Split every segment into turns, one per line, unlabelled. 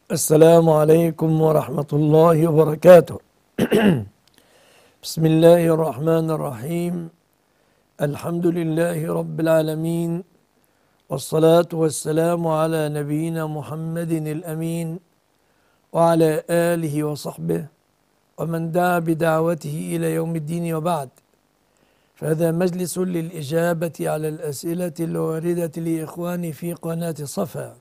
السلام عليكم ورحمة الله وبركاته. بسم الله الرحمن الرحيم. الحمد لله رب العالمين، والصلاة والسلام على نبينا محمد الأمين وعلى آله وصحبه ومن دعا بدعوته إلى يوم الدين، وبعد. فهذا مجلس للإجابة على الأسئلة الواردة لإخواني في قناة صفا،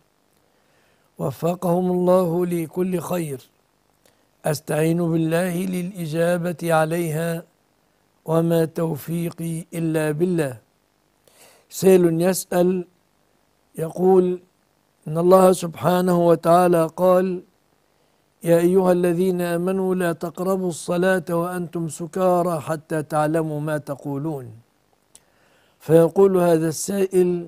وفقهم الله لكل خير. أستعين بالله للإجابة عليها، وما توفيقي إلا بالله. سائل يسأل يقول إن الله سبحانه وتعالى قال: يا أيها الذين آمنوا لا تقربوا الصلاة وأنتم سكارى حتى تعلموا ما تقولون. فيقول هذا السائل: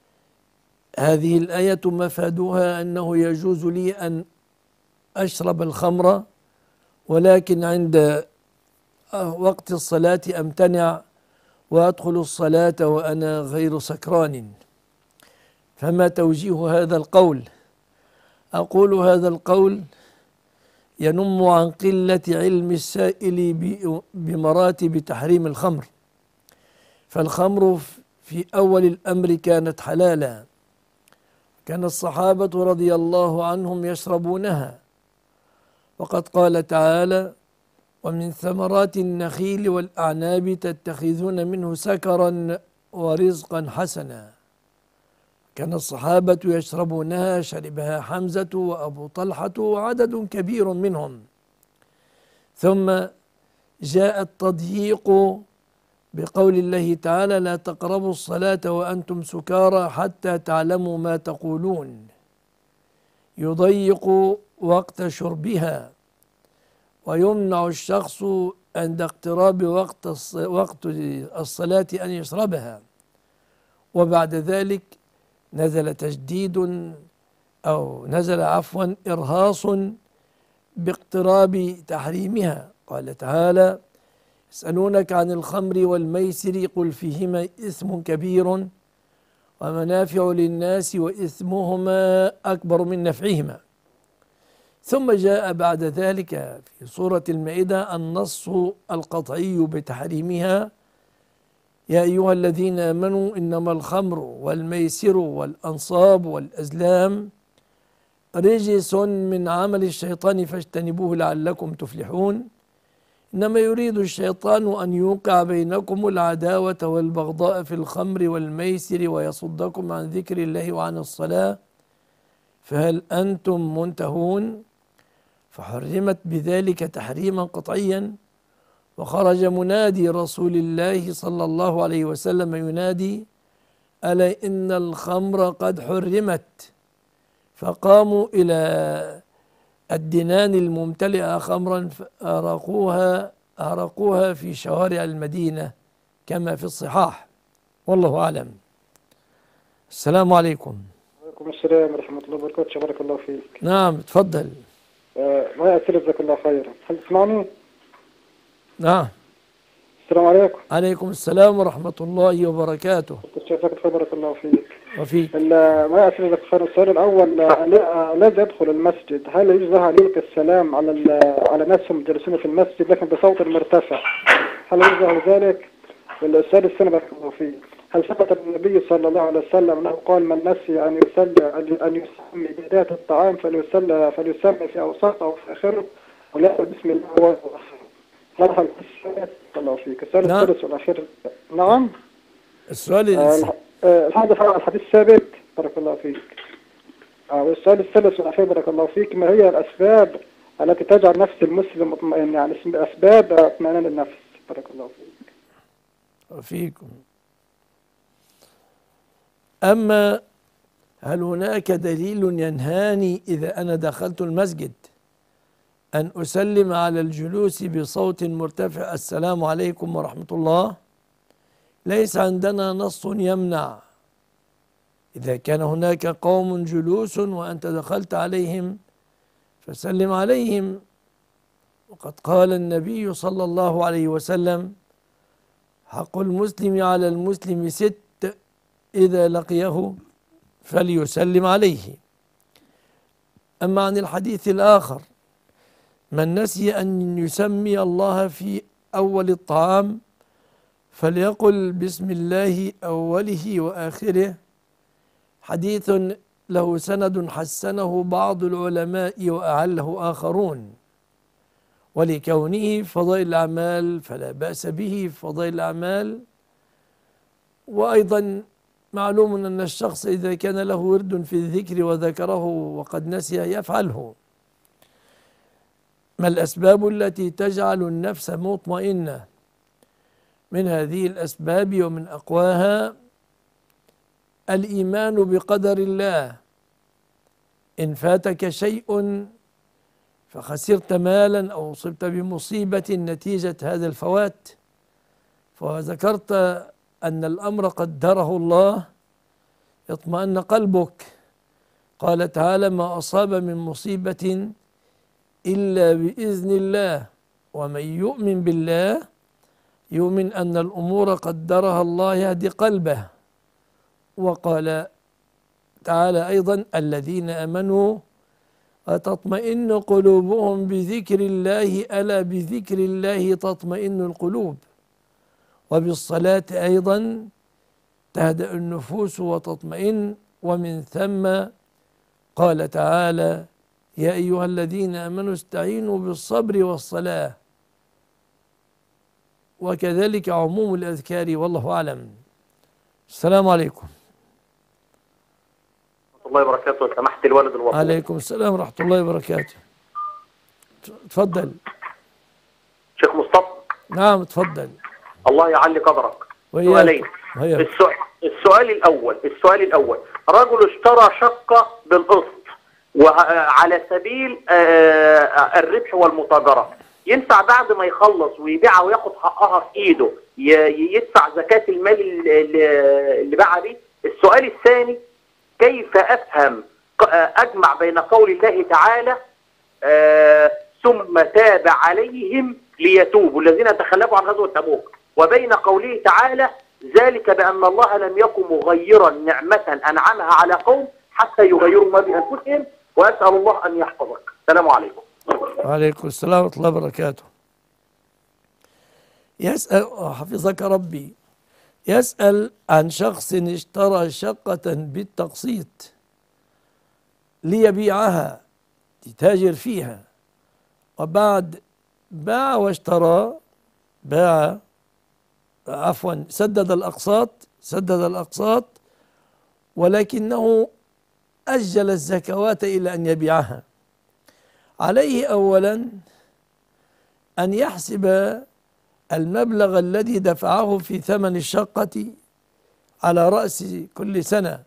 هذه الآية مفادها أنه يجوز لي أن أشرب الخمر، ولكن عند وقت الصلاة أمتنع وأدخل الصلاة وأنا غير سكران. فما توجيه هذا القول؟ أقول هذا القول ينم عن قلة علم السائل بمراتب تحريم الخمر. فالخمر في أول الأمر كانت حلالا، كان الصحابة رضي الله عنهم يشربونها، وقد قال تعالى: ومن ثمرات النخيل والأعناب تتخذون منه سكرا ورزقا حسنا. كان الصحابة يشربونها، شربها حمزة وأبو طلحة وعدد كبير منهم. ثم جاء التضييق بقول الله تعالى: لا تقربوا الصلاة وأنتم سكارى حتى تعلموا ما تقولون. يضيق وقت شربها، ويمنع الشخص عند اقتراب وقت الصلاة أن يشربها. وبعد ذلك نزل تجديد أو نزل إرهاص باقتراب تحريمها. قال تعالى: يسألونك عن الخمر والميسر قل فيهما إثم كبير ومنافع للناس وإثمهما أكبر من نفعهما. ثم جاء بعد ذلك في سورة المائدة النص القطعي بتحريمها: يا أيها الذين آمنوا إنما الخمر والميسر والأنصاب والأزلام رجس من عمل الشيطان فاجتنبوه لعلكم تفلحون. إنما يريد الشيطان أن يوقع بينكم العداوة والبغضاء في الخمر والميسر ويصدكم عن ذكر الله وعن الصلاة فهل أنتم منتهون؟ فحرمت بذلك تحريما قطعيا. وخرج منادي رسول الله صلى الله عليه وسلم ينادي: ألا إن الخمر قد حرمت. فقاموا إلى الدنان الممتلئة خمرا فأرقوها في شوارع المدينة كما في الصحاح. والله أعلم. السلام عليكم.
وعليكم السلام ورحمة الله وبركاته. بارك الله فيك.
نعم، تفضل.
ما أسئلة جزاك الله خيرا. هل تسمعني؟
نعم.
السلام عليكم.
عليكم السلام ورحمة الله وبركاته.
الشيخ بارك الله فيك.
وفيك.
ما أسئلة جزاك خير. السؤال الأول: الذي يدخل المسجد هل يجوز له أن يلقي السلام على ناس جالسين في المسجد لكن بصوت مرتفع؟ هل يجوز له ذلك؟ والسؤال الثاني بارك الله فيك: هل ثبت النبي صلى الله عليه وسلم أنه قال من نسي أن يسمي بداية الطعام فليسمي في أوساطه أو في آخره ولا بسم الله وآخره؟ هذا الله فيك. السؤال الثالث والأخير. نعم.
السؤال
هذا الحديث ثابت بارك الله فيك. والسؤال الثالث والأخير بارك الله فيك: ما هي الأسباب التي تجعل نفس المسلم مطمئن، يعني أسباب اطمئنان النفس؟ بارك الله فيك.
وفيكم. أما هل هناك دليل ينهاني إذا أنا دخلت المسجد أن أسلم على الجلوس بصوت مرتفع السلام عليكم ورحمة الله؟ ليس عندنا نص يمنع. إذا كان هناك قوم جلوس وأنت دخلت عليهم فسلم عليهم. وقد قال النبي صلى الله عليه وسلم: حق المسلم على المسلم 6 إذا لقيه فليسلم عليه. أما عن الحديث الآخر: من نسي أن يسمي الله في أول الطعام فليقل بسم الله أوله وآخره، حديث له سند حسنه بعض العلماء وأعله آخرون، ولكونه فضائل الأعمال فلا بأس به فضائل الأعمال. وأيضا معلوم أن الشخص إذا كان له ورد في الذكر وذكره وقد نسي يفعله. ما الأسباب التي تجعل النفس مطمئنة؟ من هذه الأسباب ومن أقواها الإيمان بقدر الله. إن فاتك شيء فخسرت مالا أو أصبت بمصيبة نتيجة هذا الفوات، فذكرت أن الأمر قدره الله، اطمأن قلبك. قال تعالى: ما أصاب من مصيبة إلا بإذن الله، ومن يؤمن بالله يؤمن أن الأمور قدرها الله يهدي قلبه. وقال تعالى أيضا: الذين آمنوا وتطمئن قلوبهم بذكر الله، ألا بذكر الله تطمئن القلوب. وبالصلاة أيضا تهدأ النفوس وتطمئن. ومن ثم قال تعالى: يا أيها الذين آمنوا استعينوا بالصبر والصلاة. وكذلك عموم الأذكار، والله أعلم. السلام عليكم.
الله وبركاته. سمحت الوالد الوطني.
عليكم السلام ورحمة الله وبركاته. تفضل
شيخ مصطفى.
نعم تفضل.
الله يعلي قدرك.
سؤالين.
السؤال الأول: رجل اشترى شقة بالقسط وعلى سبيل الربح والمتاجرة، ينفع بعد ما يخلص ويبيعها وياخد حقها في ايده يدفع زكاة المال اللي باعها بيه؟ السؤال الثاني: كيف أفهم أجمع بين قول الله تعالى ثم تاب عليهم ليتوبوا الذين تخلفوا عن غزوة تبوك، وبين قوله تعالى ذلك بأن الله لم يكن مغيرا نعمة أنعمها على قوم حتى يغيروا ما بأنفسهم، وأسأل الله أن يحفظك. السلام عليكم.
وعليكم السلام ورحمة الله وبركاته. يسأل حفظك ربي، يسأل عن شخص اشترى شقة بالتقسيط ليبيعها لتاجر فيها، وبعد باع واشترى سدد الأقساط ولكنه أجل الزكوات إلى أن يبيعها. عليه أولا أن يحسب المبلغ الذي دفعه في ثمن الشقة على رأس كل سنة،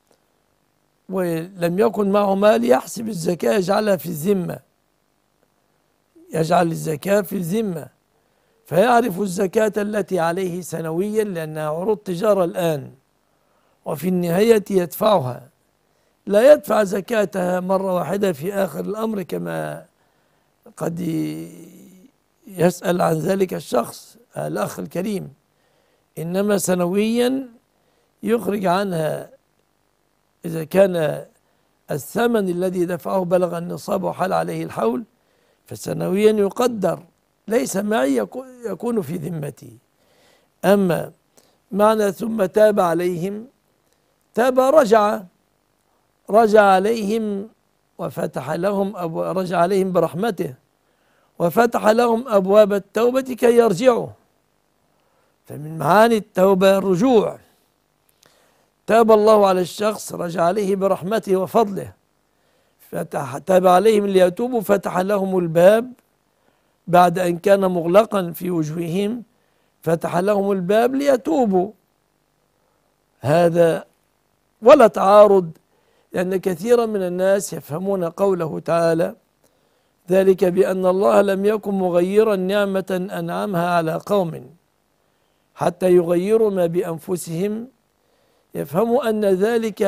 ولم يكن معه مال يحسب الزكاة يجعلها في الذمة، يجعل الزكاة في الذمة، فيعرف الزكاة التي عليه سنويا لأنها عروض تجارة الآن، وفي النهاية يدفعها، لا يدفع زكاتها مرة واحدة في آخر الأمر كما قد يسأل عن ذلك الشخص الأخ الكريم، إنما سنويا يخرج عنها إذا كان الثمن الذي دفعه بلغ النصاب وحال عليه الحول، فسنويا يقدر ليس معي يكون في ذمتي. أما معنى ثم تاب عليهم، تاب رجع عليهم وفتح لهم رجع عليهم برحمته وفتح لهم أبواب التوبة كي يرجعوا، فمن معاني التوبة الرجوع. تاب الله على الشخص رجع عليه برحمته وفضله، تاب عليهم ليتوبوا، فتح لهم الباب بعد أن كان مغلقا في وجوههم، فتح لهم الباب ليتوبوا. هذا ولا تعارض، لأن كثيرا من الناس يفهمون قوله تعالى ذلك بأن الله لم يكن مغيرا نعمة أنعمها على قوم حتى يغيروا ما بأنفسهم، يفهموا أن ذلك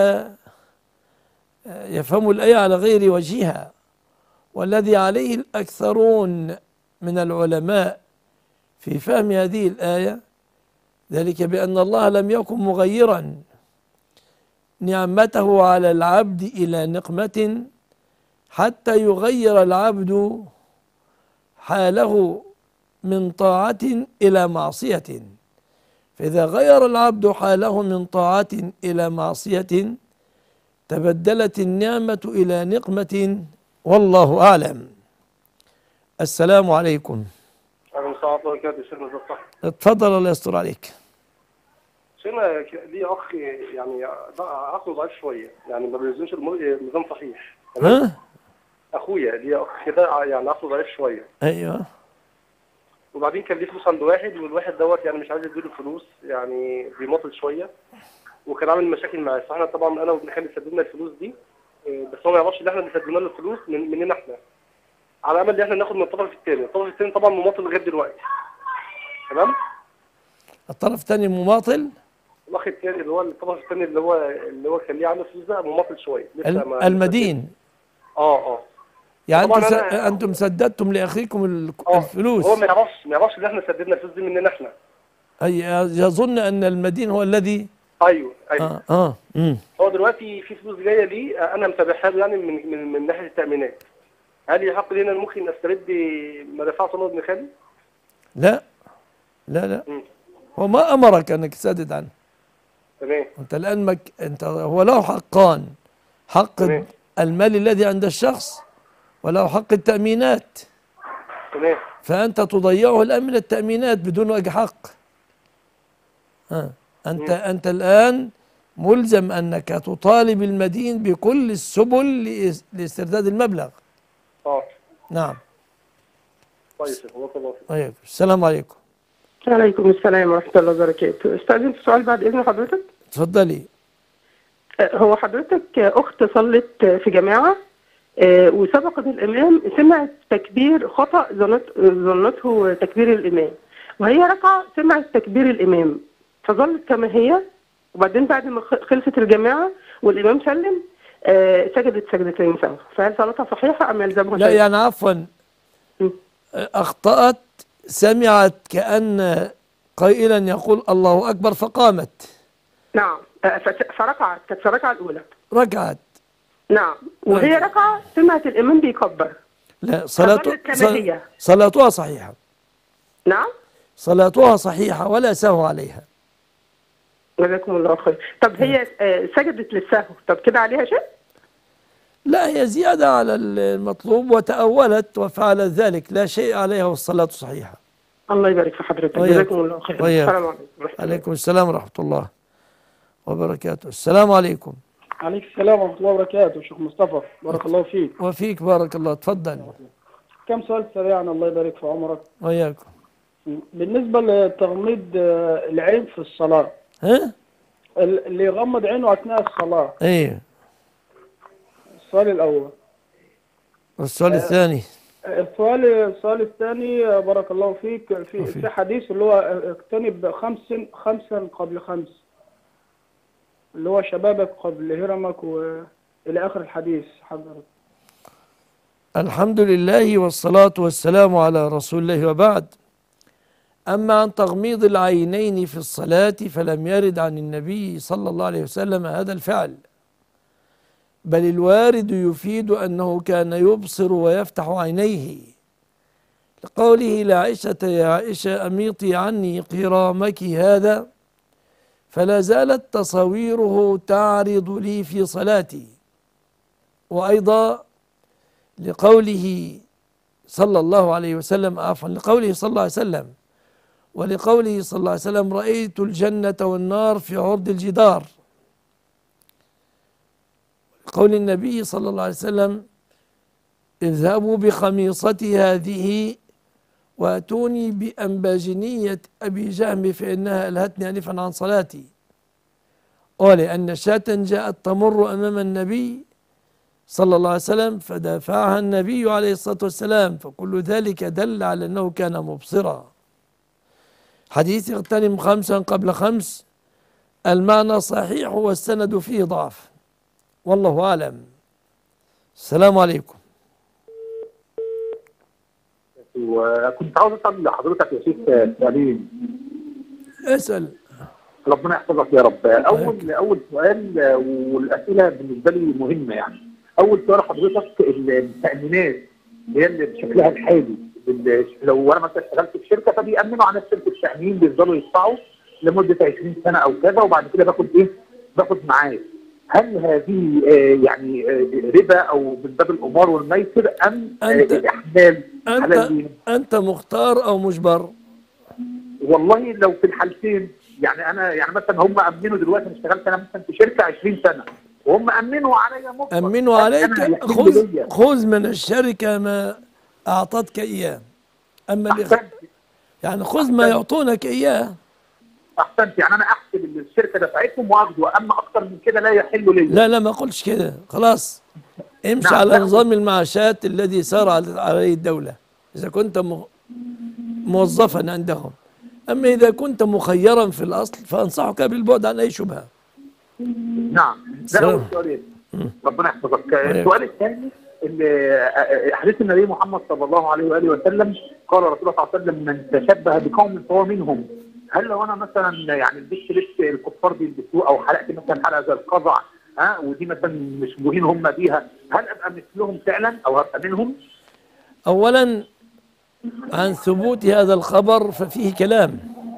يفهم الآية على غير وجهها، والذي عليه الأكثرون من العلماء في فهم هذه الآية ذلك بأن الله لم يكن مغيرا نعمته على العبد إلى نقمة حتى يغير العبد حاله من طاعة إلى معصية. فإذا غير العبد حاله من طاعة إلى معصية تبدلت النعمة إلى نقمة، والله أعلم. السلام عليكم.
عليكم السلام ورحمة الله وبركاته. شيخنا ازي الصحة؟
اتفضل، الله يستر عليك.
شيخنا لي أخ يعني عقله ضعيف شوية، يعني ما بيلزمش النظام صحيح.
ها؟
أخويا لي أخ كده يعني عقله ضعيف شوية.
أيوه.
وبعدين كان ليه فلوس عند واحد، والواحد دوت يعني مش عايز يديله فلوس، يعني بيماطل شوية، وكان عامل مشاكل معاه. فاحنا طبعا أنا وابن خالي سددنا الفلوس دي، بس هو ما يعرفش إن احنا اللي سددنا له الفلوس مننا احنا، على أمل إن احنا ناخد من الطرف الثاني. الطرف الثاني طبعا مماطل لغاية دلوقتي. تمام؟
الطرف الثاني مماطل.
الاخ الثاني اللي هو الطرف الثاني اللي هو كان ليه عنده فلوس ده مماطل شويه لسه ما
المدين. يعني انتم سددتم لاخيكم الفلوس.
هو ما يعرفش ان احنا سددنا الفلوس دي مننا احنا.
يظن ان المدين هو الذي.
ايوه.
مم.
هو دلوقتي في فلوس جايه ليه، انا متابعها له يعني من ناحيه التامينات. هل يحق لنا ممكن نسترد ما دفعته له ابن خالي؟
لا. هو ما امرك انك تسدد عنه.
تمام.
انت الان هو له حقان، حق
تمام.
المال الذي عند الشخص، وله حق التأمينات.
تمام.
فأنت تضيعه الآن من التأمينات بدون وجه حق. أنت الآن ملزم أنك تطالب المدين بكل السبل لاسترداد المبلغ. نعم.
طيب الله
طيب. السلام عليكم.
وعليكم السلام ورحمة الله وبركاته. استأذنت سؤال بعد إذن حضرتك؟
اتفضلي.
هو حضرتك أخت صلت في جماعة وسبقت الإمام، سمعت تكبير خطأ ظنته تكبير الإمام، وهي ركعة سمعت تكبير الإمام فظلت كما هي، وبعدين بعد ما خلصت الجماعة والإمام سلم سجدت سجدتين سوا، فهل صلاتها صحيحة أم يلزمها شيء؟
لا يعني عفوا، أخطأت، سمعت كأن قائلا يقول الله أكبر فقامت.
نعم. فركعت، كانت في الركعة الأولى
ركعت.
نعم. وهي ركعة سمعت الإمام بيكبر.
لا، صلاتها صحيحة.
نعم.
صلاتها صحيحة ولا سهو عليها.
جزاكم الله خير. طب هي سجدت للسهو، طب كده عليها شيء؟
لا، هي زيادة على المطلوب وتأولت وفعلت ذلك، لا شيء عليها والصلاة صحيحة.
الله يبارك في حضرتك. جزاكم الله خير. السلام عليكم.
عليكم السلام ورحمة الله وبركاته. السلام عليكم.
عليك السلام ورحمة الله وبركاته. شيخ مصطفى بارك الله فيك.
وفيك بارك الله. تفضل.
كم سؤال سريعا الله يبارك في عمرك.
وياكم.
بالنسبة لتغميض العين في الصلاة. اللي يغمض عينه أثناء الصلاة.
ايه.
السؤال الأول.
والسؤال الثاني.
السؤال الثاني بارك الله فيك، في حديث اللي هو اجتنب خمسا قبل خمس، اللي هو شبابك قبل هرمك وإلى آخر الحديث حضرتك.
الحمد لله والصلاة والسلام على رسول الله، وبعد. أما عن تغميض العينين في الصلاة فلم يرد عن النبي صلى الله عليه وسلم هذا الفعل، بل الوارد يفيد أنه كان يبصر ويفتح عينيه، لقوله لعائشة يا عائشة أميطي عني قرامك هذا، فلا زالت تصاويره تعرض لي في صلاتي. وأيضا لقوله صلى الله عليه وسلم، عفوا، لقوله صلى الله عليه وسلم، ولقوله صلى الله عليه وسلم رأيت الجنة والنار في عرض الجدار. قول النبي صلى الله عليه وسلم اذهبوا بخميصتي هذه واتوني بأنباجنية أبي جهم فإنها ألهتني أنفا عن صلاتي. ولأن شاة جاءت تمر أمام النبي صلى الله عليه وسلم فدافعها النبي عليه الصلاة والسلام، فكل ذلك دل على أنه كان مبصرا. حديث اغتنم خمسا قبل خمس المعنى صحيح والسند فيه ضعف، والله أعلم. السلام عليكم.
وكنت عاوز اسال حضرتك يا شيخ سليم.
اسال.
ربنا يحفظك يا رب. اول سؤال، والاسئله بالنسبه لي مهمه يعني. اول سؤال حضرتك، التامينات اللي هي اللي بشكلها الحالي، لو انا مثلا اشتغلت في شركه فبيامنوا على شركه التامين، بيفضلوا يدفعوا لمده 20 سنه او كذا، وبعد كده باخد ايه؟ باخد معاه. هل هذه يعني ربا او من باب القمار والميسر ام احلال حلال لينا؟
انت مختار او مجبر؟
والله لو في الحالتين، يعني انا يعني مثلا هم امنوا دلوقتي، انا اشتغلت انا مثلا في شركه 20 سنه وهم امنوا عليا مجبر،
امنوا عليك، خذ من الشركه ما اعطتك اياه. اما يعني خذ ما يعطونك اياه.
احسنت، يعني انا احسب اللي الشركه دفعتهم واخده، اما اكتر من كده لا يحل لي.
لا ما قلتش كده، خلاص امشي على نظام المعاشات الذي سار عليه الدوله اذا كنت موظفا عندهم. اما اذا كنت مخيرا في الاصل فانصحك بالبعد عن اي شبهه.
نعم، ده اول سؤال. ربنا يحفظك. السؤال الثاني، حديث النبي محمد صلى الله عليه واله وسلم، قال رسول الله صلى الله عليه وسلم: من تشبه بقوم فهو منهم. هل لو انا مثلا يعني لبست لبس الكفار بيلبسوه، او حلقت مثلا حلقه زي القزع، ودي مثلا مشبوهين هم بيها، هل ابقى مثلهم فعلا او هبقى منهم؟
اولا عن ثبوت هذا الخبر ففيه كلام،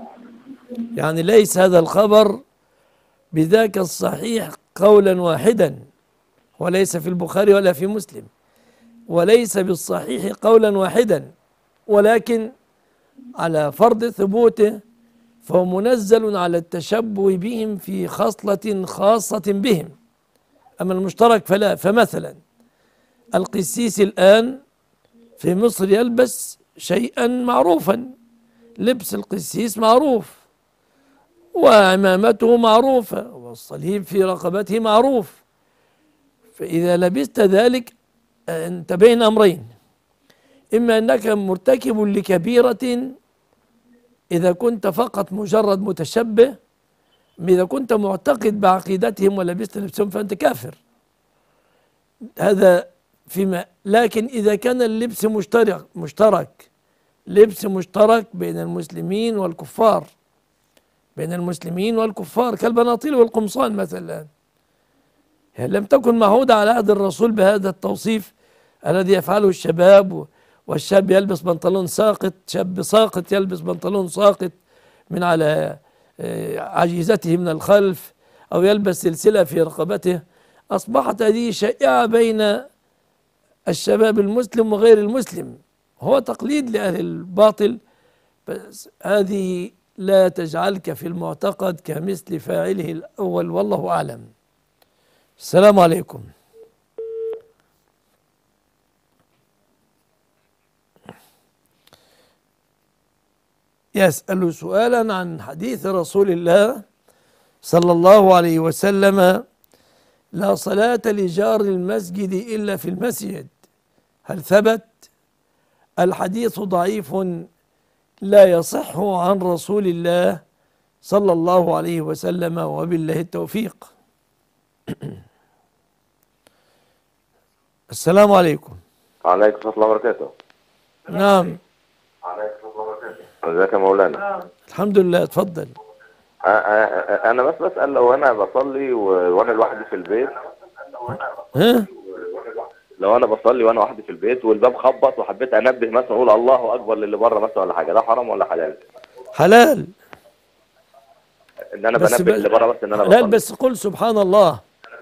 يعني ليس هذا الخبر بذاك الصحيح قولا واحدا، وليس في البخاري ولا في مسلم، وليس بالصحيح قولا واحدا، ولكن على فرض ثبوته فهو منزل على التشبه بهم في خصلة خاصة بهم. أما المشترك فلا. فمثلا القسيس الآن في مصر يلبس شيئا معروفا، لبس القسيس معروف، وعمامته معروفة، والصليب في رقبته معروف. فإذا لبست ذلك أنت بين أمرين: إما أنك مرتكب لكبيرة إذا كنت فقط مجرد متشبه، إذا كنت معتقد بعقيدتهم ولبست لبسهم فأنت كافر. هذا فيما. لكن إذا كان اللبس مشترك لبس مشترك بين المسلمين والكفار، بين المسلمين والكفار كالبناطيل والقمصان مثلا، لم تكن معهودة على عهد الرسول بهذا التوصيف الذي يفعله الشباب، والشاب يلبس بنطلون ساقط، شاب ساقط يلبس بنطلون ساقط من على عجيزته من الخلف، أو يلبس سلسلة في رقبته. أصبحت هذه شائعة بين الشباب المسلم وغير المسلم، هو تقليد لأهل الباطل، بس هذه لا تجعلك في المعتقد كمثل فاعله الأول، والله أعلم. السلام عليكم. يسأل سؤالا عن حديث رسول الله صلى الله عليه وسلم: لا صلاة لجار المسجد إلا في المسجد، هل ثبت؟ الحديث ضعيف لا يصح عن رسول الله صلى الله عليه وسلم، وبالله التوفيق. السلام عليكم.
وعليكم ورحمة الله وبركاته.
نعم.
ازيك يا مولانا؟
الحمد لله، اتفضل.
انا بس بسأل، لو انا بصلي وانا لوحدي في البيت،
ها؟
لو انا بصلي وانا وحدي في البيت والباب خبط وحبيت انبه مثلا اقول الله اكبر للي بره مثلا ولا حاجه، ده حرام ولا حلال؟
حلال.
ان انا بنبه اللي بره بس ان انا
حلال،
بصلي.
بس قل سبحان الله،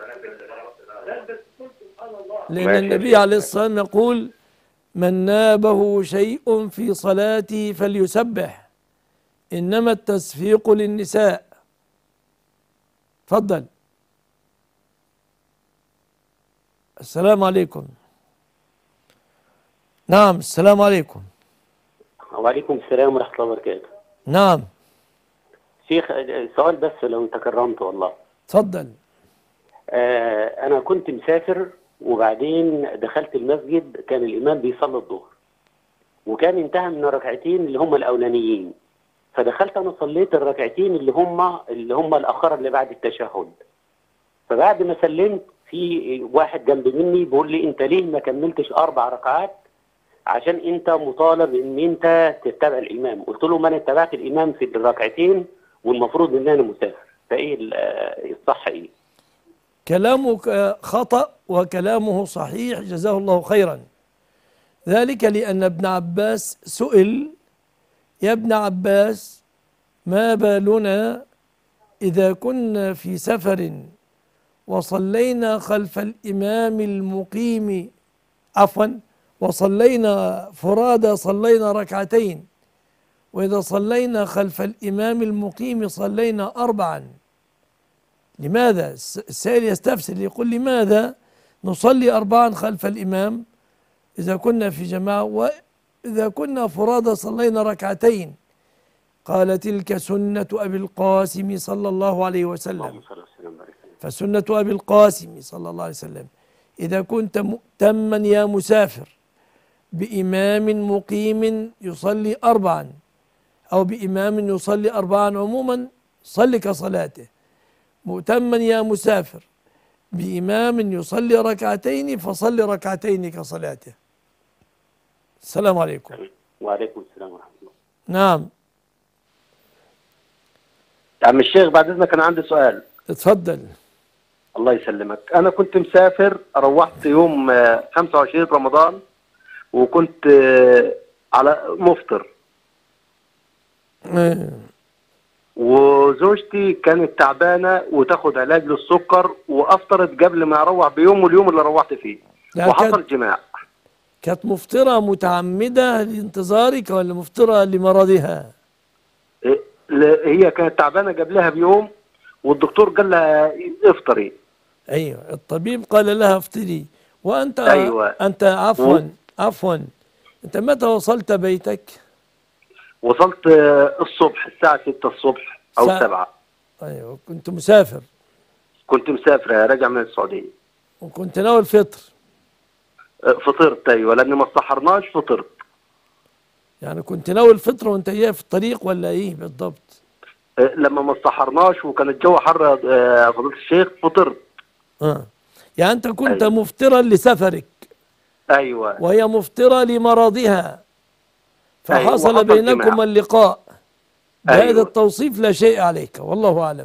لأن النبي عليه الصلاة والسلام يقول: من نابه شيء في صلاتي فليسبح، إنما التصفيق للنساء. تفضل. السلام عليكم. نعم، السلام عليكم.
وعليكم السلام ورحمة الله وبركاته.
نعم
شيخ، سؤال بس لو تكرمت والله.
تفضل.
أنا كنت مسافر وبعدين دخلت المسجد، كان الإمام بيصلي الظهر وكان انتهى من الركعتين اللي هم الأولانيين، فدخلت أنا صليت الركعتين اللي هم الأخر اللي بعد التشهد. فبعد ما سلمت في واحد جنب مني بيقول لي: أنت ليه ما كملتش 4 ركعات؟ عشان أنت مطالب إن أنت تتبع الإمام. قلت له: ما أنا اتبعت الإمام في الركعتين والمفروض إن أنا مسافر، فإيه الصح إيه؟
كلامك خطأ وكلامه صحيح جزاه الله خيرا. ذلك لأن ابن عباس سئل: يا ابن عباس، ما بالنا إذا كنا في سفر وصلينا خلف الإمام المقيم، وصلينا فرادى صلينا ركعتين، وإذا صلينا خلف الإمام المقيم صلينا 4. لماذا؟ السائل يستفسر يقول: لماذا نصلي 4 خلف الإمام إذا كنا في جماعة، وإذا كنا فرادى صلينا ركعتين؟ قال: تلك سنة أبي القاسم صلى الله عليه وسلم. فسنة أبي القاسم صلى الله عليه وسلم: إذا كنت مؤتما يا مسافر بإمام مقيم يصلي 4 أو بإمام يصلي 4 عموما، صل كصلاته. مؤتما يا مسافر بإمام يصلي 2 فصل 2 كصلاته. السلام عليكم.
وعليكم السلام ورحمة الله.
نعم
يا عم الشيخ، بعد إذنك أنا عندي سؤال.
اتفضل.
الله يسلمك. أنا كنت مسافر، روحت يوم 25 رمضان، وكنت على مفطر، وزوجتي كانت تعبانة وتاخد علاج للسكر، وأفطرت قبل ما أروح بيوم، واليوم اللي روحت فيه وحصل جماع.
كانت مفطرة متعمدة لانتظارك ولا مفطرة لمرضها؟
هي كانت تعبانة قبلها بيوم، والدكتور قال لها افطري.
ايوه، الطبيب قال لها افطري، وانت
أيوة.
انت عفوا انت متى وصلت بيتك؟
وصلت الصبح الساعة 6 الصبح أو 7.
ايوه، كنت مسافر.
كنت مسافر راجع من السعودية.
وكنت ناوي الفطر؟
فطرت، ايوه، لان ما سحرناش فطرت.
يعني كنت ناوي الفطر وانت جاي في الطريق ولا ايه بالضبط؟
لما ما سحرناش وكان الجو حر فضيلة الشيخ فطرت.
يعني انت كنت
أيوة.
مفطرا لسفرك.
ايوه.
وهي مفطرة لمرضها، فحصل
أيوة،
بينكما
جماع.
اللقاء. بهذا
أيوة.
التوصيف لا شيء عليك، والله اعلم.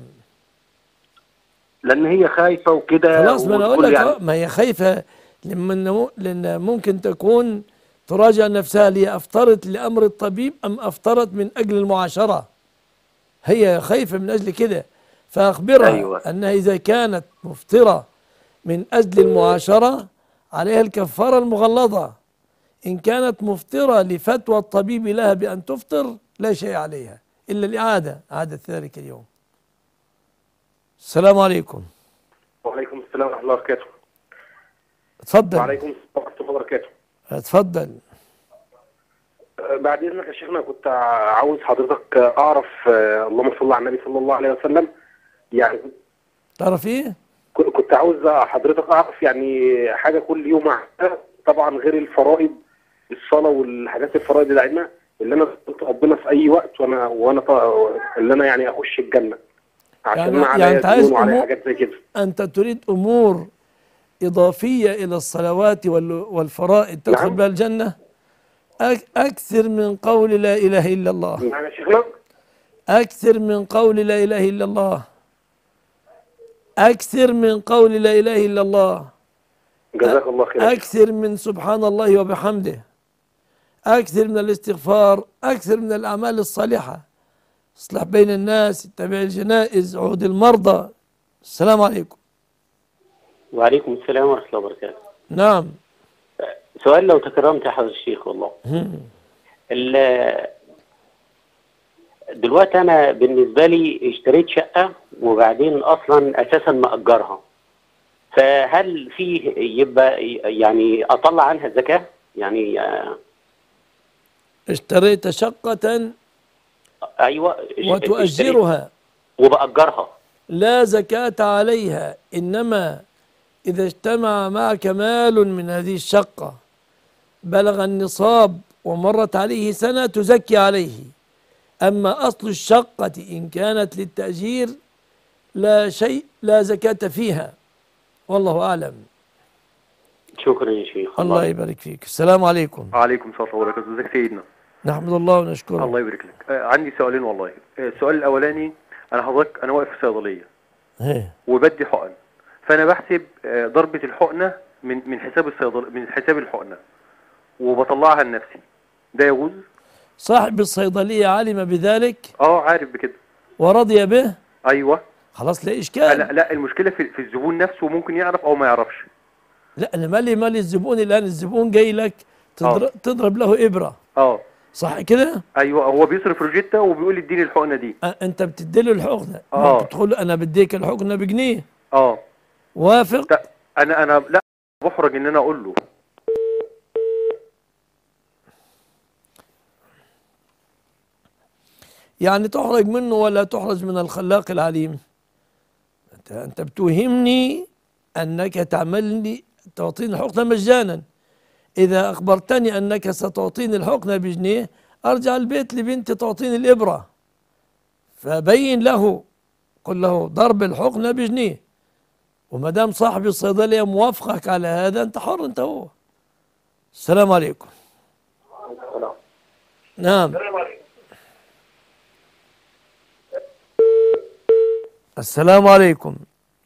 لان هي خايفه وكده.
خلاص، ما انا اقول لك يعني ما هي خايفه لان ممكن تكون تراجع نفسها: لي افطرت لامر الطبيب ام افطرت من اجل المعاشره؟ هي خايفه من اجل كده، فاخبرها
أيوة.
انها اذا كانت مفطره من اجل المعاشره عليها الكفاره المغلظه. ان كانت مفطره لفتوى الطبيب لها بان تفطر لا شيء عليها الا الاعاده، اعاده ذلك اليوم. السلام عليكم.
وعليكم السلام ورحمة الله وبركاته.
اتفضل.
وعليكم السلام ورحمة الله وبركاته.
اتفضل.
بعد إذنك يا شيخنا، كنت عاوز حضرتك أعرف، اللهم صل على النبي صلى الله عليه وسلم، يعني
تعرف إيه؟
كنت عاوز حضرتك أعرف يعني حاجة كل يوم أعملها، طبعا غير الفرائض، الصلاة والحاجات الفرائض العامة اللي أنا قلت ربنا في أي وقت وأنا اللي أنا يعني أخش الجنة، عشان
يعني أنت عايز
حاجات زي كده.
أنت تريد أمور إضافية إلى الصلوات والفرائض تدخل بها الجنة؟ أكثر من قول لا إله إلا الله.
نعم يا شيخنا.
أكثر من قول لا إله إلا الله. أكثر من قول لا إله إلا الله.
جزاك الله خير.
أكثر من سبحان الله وبحمده. أكثر من الاستغفار. أكثر من الأعمال الصالحة. اصلح بين الناس، اتبع الجنائز، عود المرضى. السلام عليكم.
وعليكم السلام ورحمة الله وبركاته.
نعم.
سؤال لو تكرمت يا حضرة الشيخ والله. دلوقتي أنا بالنسبة لي اشتريت شقة وبعدين أصلا أساسا مأجرها، فهل فيه يبقى يعني أطلع عنها الزكاة؟ يعني
اشتريت شقة
أيوة
وتؤجرها
وبأجرها،
لا زكاة عليها، إنما إذا اجتمع معك مال من هذه الشقة بلغ النصاب ومرت عليه سنة تزكي عليه. أما أصل الشقة إن كانت للتأجير لا زكاة فيها، والله أعلم.
شكرا يا شيخ.
الله يبارك فيك. السلام عليكم.
وعليكم السلام ورحمة الله وبركاته. ازيك سيدنا؟
نحمد الله ونشكره.
الله يبارك لك. عندي سؤالين والله. السؤال الأولاني، أنا واقف في صيدلية وبدي حقن، فانا بحسب ضربه الحقنه من حساب من حساب الحقنه وبطلعها لنفسي، ده يجوز؟
صاحب الصيدليه علم بذلك؟
عارف بكده
ورضي به؟
ايوه.
خلاص لا اشكال.
لا المشكله في الزبون نفسه، ممكن يعرف او ما يعرفش.
لا انا مالي الزبون الان، الزبون جاي لك تضرب له ابره. صح كده؟
ايوه، هو بيصرف روجيتا وبيقول اديني الحقنه دي.
انت بتدي له الحقنه. بتدخل انا بديك الحقنه بجنيه. وافق؟
انا لا بحرج ان انا اقول له.
يعني تحرج منه ولا تحرج من الخلاق العليم؟ انت بتوهمني انك تعطيني الحقنه مجانا. اذا اخبرتني انك ستعطيني الحقنه بجنيه ارجع البيت لبنتي تعطيني الابره، فبين له، قل له ضرب الحقنه بجنيه، وما دام صاحب الصيدليه موافقك على هذا انت حر انت هو. السلام عليكم. نعم. السلام عليكم.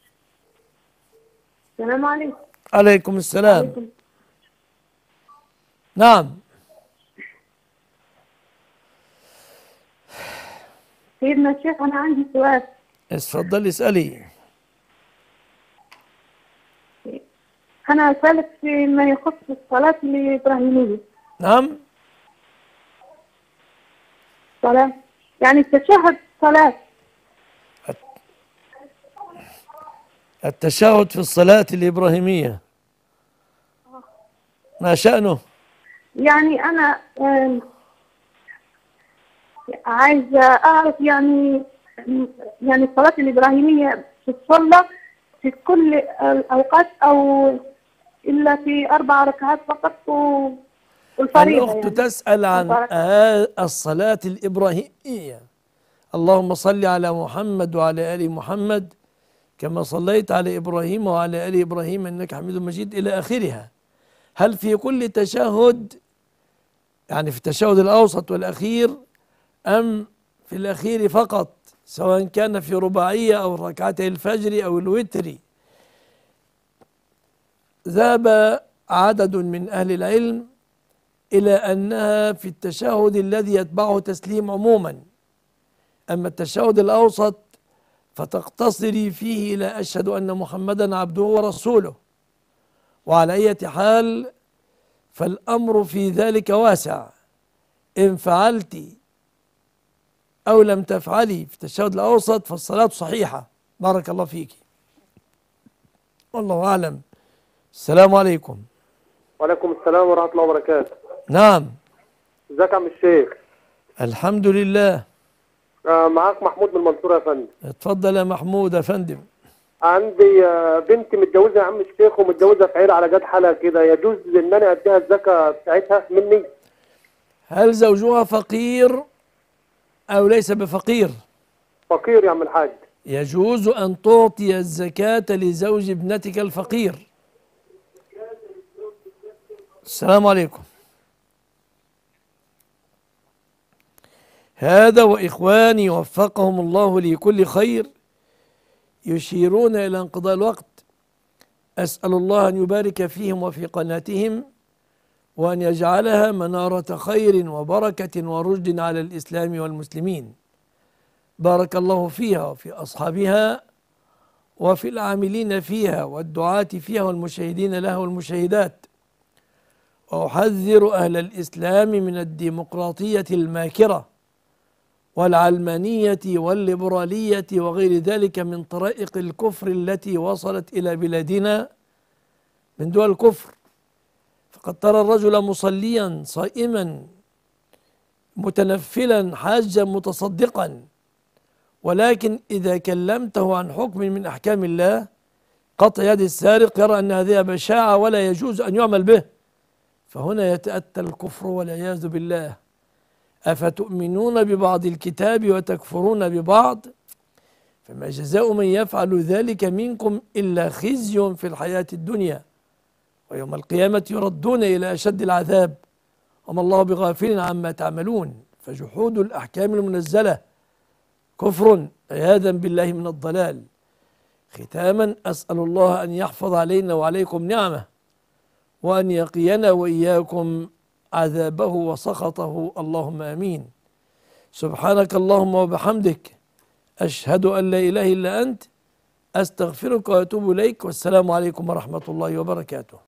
السلام عليكم.
عليكم السلام. نعم.
سيدنا الشيخ أنا عندي سؤال.
اتفضلي اسألي.
أنا أسألك فيما يخص الصلاة الإبراهيمية.
نعم.
صلاة يعني التشهد صلاة.
التشهد في الصلاة الإبراهيمية ما شأنه؟
يعني أنا عايزة أعرف يعني الصلاة الإبراهيمية تتصلى في كل الأوقات أو إلا في 4 ركعات فقط والفريضة؟
الأخت يعني تسأل عن الصلاة الإبراهيمية. اللهم صل على محمد وعلى آل محمد كما صليت على إبراهيم وعلى آل إبراهيم إنك حميد مجيد إلى آخرها. هل في كل تشهد، يعني في التشهد الأوسط والأخير، أم في الأخير فقط، سواء كان في رباعية أو ركعتي الفجر أو الوتر؟ ذهب عدد من أهل العلم إلى أنها في التشهد الذي يتبعه تسليم عموما، أما التشهد الأوسط فتقتصري فيه إلى أشهد أن محمدا عبده ورسوله. وعلى أي حال فالأمر في ذلك واسع، إن فعلت أو لم تفعلي في التشهد الأوسط فالصلاة صحيحة. بارك الله فيك. والله أعلم. السلام عليكم.
وعليكم السلام ورحمة الله وبركاته.
نعم.
ازيك يا عم الشيخ؟
الحمد لله.
معاك محمود من المنصورة يا فندم.
اتفضل يا محمود يا فندم.
عندي بنتي متجوزة يا عم الشيخ، ومتجوزة في عيلة على جد حالها كده، يجوز ان انا اديها الزكاة بتاعتها مني؟
هل زوجها فقير او ليس بفقير؟
فقير يا عم الحاج.
يجوز ان تعطي الزكاة لزوج ابنتك الفقير. السلام عليكم. هذا وإخواني وفقهم الله لكل خير يشيرون إلى انقضاء الوقت. أسأل الله أن يبارك فيهم وفي قناتهم، وأن يجعلها منارة خير وبركة ورشد على الإسلام والمسلمين. بارك الله فيها وفي أصحابها وفي العاملين فيها والدعاة فيها والمشاهدين لها والمشاهدات. وأحذر أهل الإسلام من الديمقراطية الماكرة والعلمانية والليبرالية وغير ذلك من طرائق الكفر التي وصلت إلى بلادنا من دول الكفر. فقد ترى الرجل مصليا صائما متنفلا حاجا متصدقا، ولكن إذا كلمته عن حكم من أحكام الله قطع يد السارق يرى أن هذه بشاعة ولا يجوز أن يعمل به، فهنا يتأتى الكفر والعياذ بالله. أفتؤمنون ببعض الكتاب وتكفرون ببعض؟ فما جزاء من يفعل ذلك منكم إلا خزي في الحياة الدنيا ويوم القيامة يردون إلى أشد العذاب وما الله بغافل عما تعملون. فجحود الأحكام المنزلة كفر عياذا بالله من الضلال. ختاما أسأل الله أن يحفظ علينا وعليكم نعمه، وأن يقينا وإياكم عذابه وسخطه، اللهم آمين. سبحانك اللهم وبحمدك، أشهد أن لا إله إلا أنت، أستغفرك وأتوب إليك، والسلام عليكم ورحمة الله وبركاته.